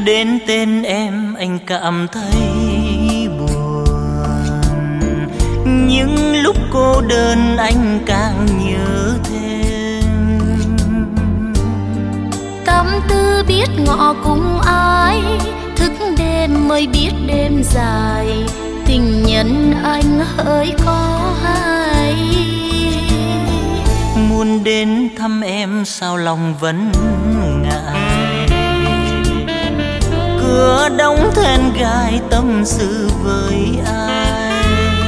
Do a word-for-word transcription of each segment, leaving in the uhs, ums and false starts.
đến tên em anh cảm thấy buồn. Những lúc cô đơn anh càng nhớ thêm. Tâm tư biết ngọ cùng ai, thức đêm mới biết đêm dài. Tình nhân anh hỡi có hay. Muốn đến thăm em sao lòng vẫn ngại. Cửa đóng then gai tâm sự với ai.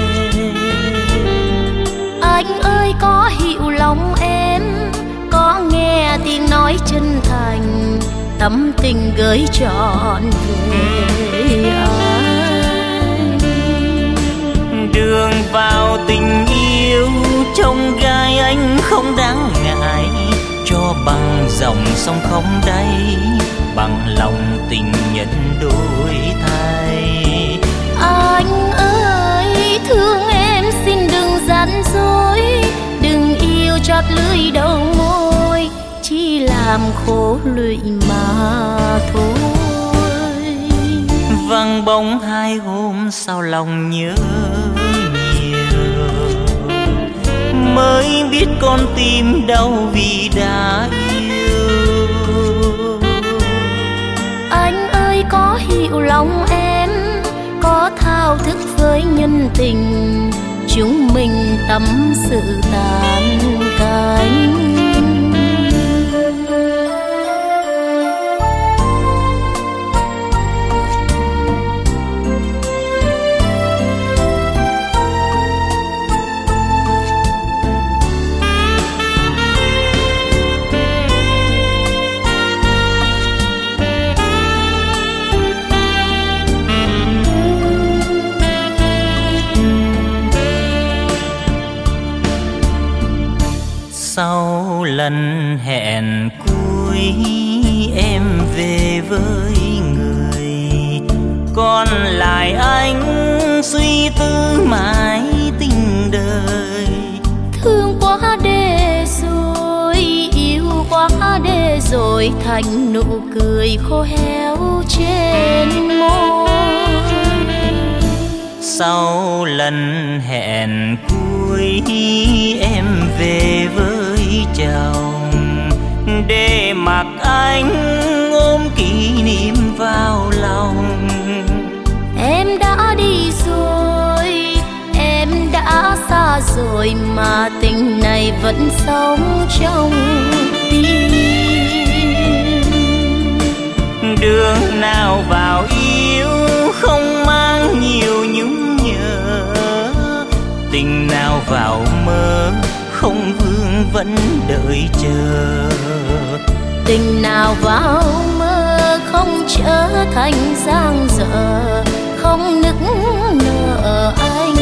Anh ơi có hiểu lòng em, có nghe tiếng nói chân thành, tâm tình gửi trọn về anh. Đường vào tình yêu trong gai anh không đáng ngại. Cho bằng dòng sông không đáy, bằng lòng tình nhân đổi thay. Anh ơi thương em xin đừng gian dối, đừng yêu chót lưỡi đầu môi, chỉ làm khổ lụy mà thôi. Vắng bóng hai hôm sao lòng nhớ nhiều, mới biết con tim đau vì đã yêu. Anh ơi có hiểu lòng em, có thao thức với nhân tình, chúng mình tâm sự tàn cánh. Sau lần hẹn cuối em về với người, còn lại anh suy tư mãi tình đời. Thương quá để rồi, yêu quá để rồi, thành nụ cười khô héo trên môi. Sau lần hẹn cuối em về với chồng, để mặc anh ôm kỷ niệm vào lòng. Em đã đi rồi, em đã xa rồi, mà tình này vẫn sống trong tim. Đường nào vào yêu không mang nhiều nhung nhớ, tình nào vào mơ không vương vẫn đợi chờ. Tình nào vào mơ không trở thành giang dở, không nức nở anh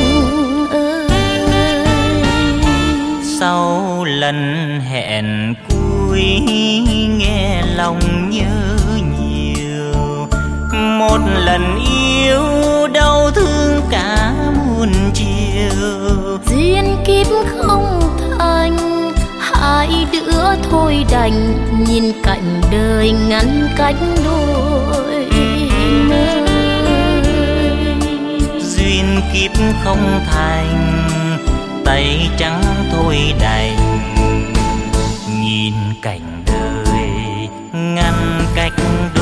ơi. Sau lần hẹn cuối nghe lòng nhớ nhiều, một lần yêu đau thương cả muôn chiều. Duyên kiếp không thành, hai đứa thôi đành nhìn cảnh đời ngăn cách đôi nơi. Duyên kiếp không thành, tay trắng thôi đành nhìn cảnh đời ngăn cách đôi.